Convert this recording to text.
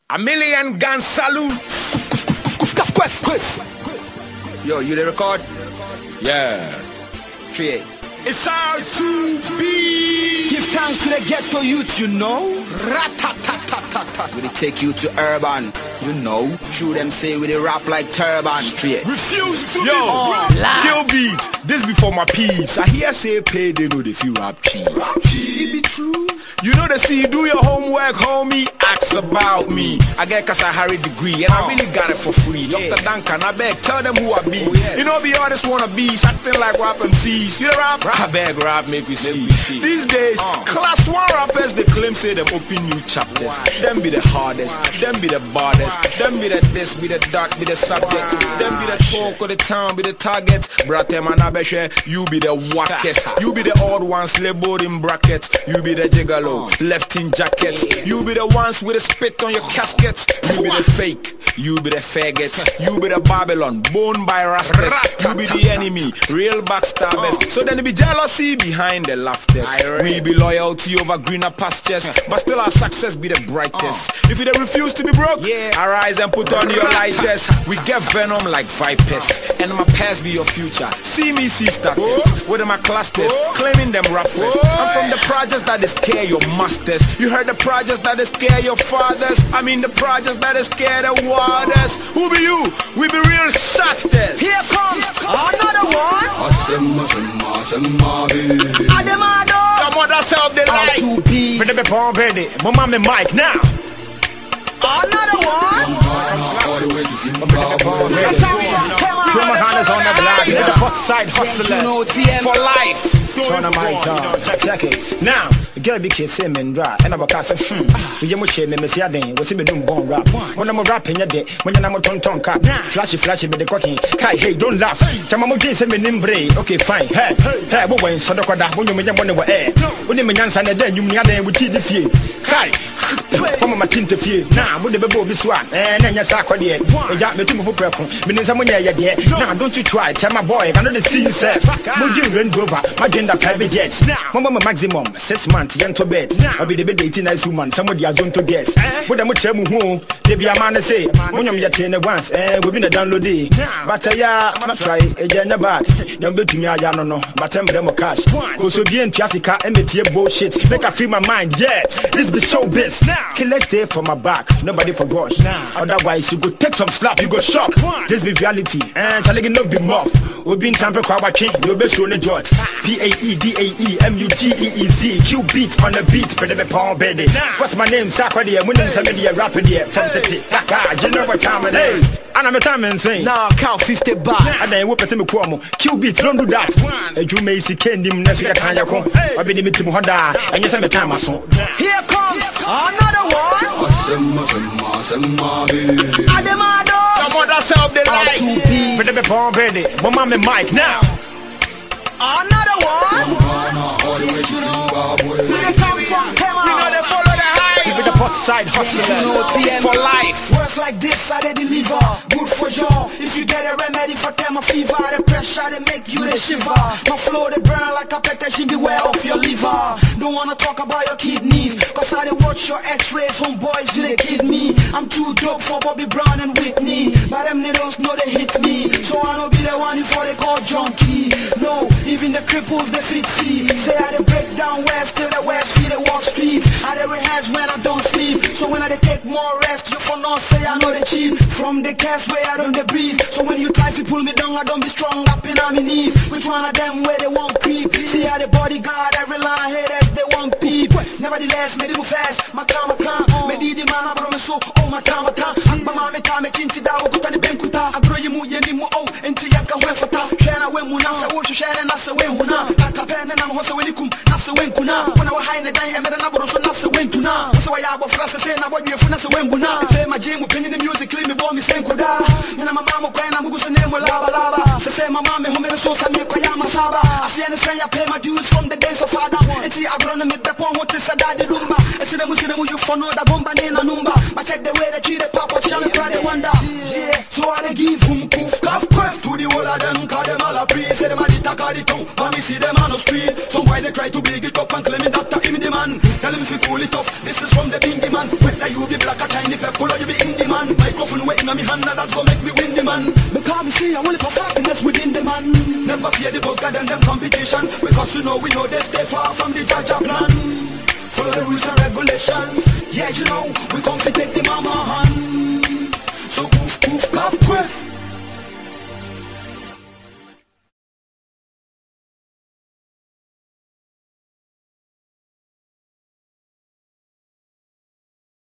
A million gun salute. Yo, you the record? Yeah. 3. It's all to be. Give thanks to the ghetto youth, you know. Rat-tat-tat-tat-tat. We take you to urban, you know. True them say we the rap like turban. Straight. Refuse to Skill beats. This before my peeps. I hear say pay, they know they feel rap cheap. It be true. You know the see, do your homework, homie. Ask about me. I get Kasahari degree, and I really got it for free. Dr. Duncan, I beg, tell them who I be. You know, be artists wanna be acting like rap MCs. You know rap? I beg rap, make we see. These days, class 1 rappers, they claim say them open new chapters. Them be the hardest, them be the baddest, them be the this, be the dark, be the subject. Them be the talk of the town, be the target. Bratem and Abeshe, you be the wackest. You be the odd ones labeled in brackets. You be the gigolo, left in jackets. You be the ones with a spit on your caskets. You be the fake, you be the faggots. You be the Babylon, born by rascals. You be the enemy, real backstabbers. So then it be jealousy behind the laughters. We be loyalty over greener pastures, but still our success be the brightest. If you don't refuse to be broke, arise and put on your lighters. We get venom like vipers, and my past be your future. See me, see status. With my clusters, claiming them rappers. I'm from the projects that is scare your masters. You heard the projects that is scare your fathers. I mean the projects that is scare the waters. Who be you? We be real shotters. Here comes another one. Ademado. Your mother self the light. Ready be born ready. Mama me mic now. Another one. Throw my hands on the block, the pot side hustler for life. Turn on my tongue, check it. Now, the girl be kissing and dry, and I'm a cast of we am shame, Messiah, what's in the doom bone rap. When I'm rapping your day, when I'm a tongue cap, flashy, with the cooking. Kai, hey, don't laugh. Tamamo jeans and nimbre, okay, fine. Hey, what when Sodokoda, when you make one over air. When you may answer, then you may have with the fear. Kai, from my tint of fear. Now, with the baby this one, and then your sack on the air. Got the team of Purple, meaning someone there. Now, don't you try, tell my boy, I know the scene, sir. Would you run over my gender private jets? Mama maximum 6 months, young to bed. I'll be the bed 18 nice woman, somebody has done to guess. What I'm tell me who, they be a man to say, when you're 10 once, and we've been a download day. But I'm not try a gender bad. Young bit to me, I don't know, but I'm them cash. Go so be in Piasica and the bullshit. Make I free my mind, yeah. This be so best. Kill let's stay for my back, nobody forgot. Otherwise, you go take some slap, you go shock. This be reality, and Charlie no be muff. We been tamper crowd king, you'll be showing the judge. PAEDAEMUGEEZ, Q beat on the beat, but the pound baby. What's my name? Sacredy, and winning some media rapid here from the T. You know what time it is. And I'm a time and saying, now count 50 bars. And then whoop a Cuomo. Q beat, don't do that. And you may see Kendi Nessia Kanyako. I'll be the meeting Honda, and yes, I'm a time or so. Here comes another one. Ademado. Your mother self the light. But the bomb ready. Mama me mic now. Another one. We they come from Kema. You know they follow the hype. With the pot side hustler for life. Words like this I they deliver. Good for y'all. If you get a remedy for Kema fever, the pressure they make you they shiver. My flow they burn like a petition. Beware of your liver. Don't wanna talk about your kidneys, cause I they watch your x-rays. Homeboys you they kid me. I'm too dope for Bobby Brown and Whitney, but them they don't know they hit me. So I don't be the one before they call junkie. No, even the cripples they fit see. Say I they break down west till the west feet they walk streets. I they rehearse when I don't sleep. So when I they take more rest, you for not say I know they cheap. From the cast where I don't they breathe. So when you try to pull me down, I don't be strong up in my knees. Which one of them where they won't creep? See how the bodyguard every line haters they won't peep. Nevertheless, me move fast, my calm, me did man I brought me so oh my time. Mama me time me chinti da okuta ni benkuta. I grow you mu ye ni mu oh enti yaka wefata. Shana we mu na sa wo shana na sa we huna. Kaka pen na ho sa we nikum na sa we nkuna. When I was high na dan e me na bro so na sa we ntuna. So I abo frase say na bo biefo na sa we mbuna. Ife ma je mu penny the music clean me bo me senkoda. Me na mama mo kwa na mugu so name laba. Say mama me ho me so sa me kwa ya masaba. I see any say I pay my dues from the days of father. Enti agrono me the pon what is daddy lumba. I see them you for no da bomba ni na numba. But check the way they treat the papa channel. They wonder, yeah. So I they give whom poof, cough, quest to the whole of them. Call them all a priest. Say them a the talk of the tongue. But me see them on the street. Some boy they try to big it up and claim it that him the man. Tell him if you cool it off. This is from the bingy man. Whether you be black or Chinese people, you be in the man. Microphone waiting on me hand, and that's gonna make me win the man. Because me see I will pass happiness within the man. Never fear the book and them competition, because we know they stay far from the Jaja plan. Follow the rules and regulations. Yeah, you know, we come to take the mama hand.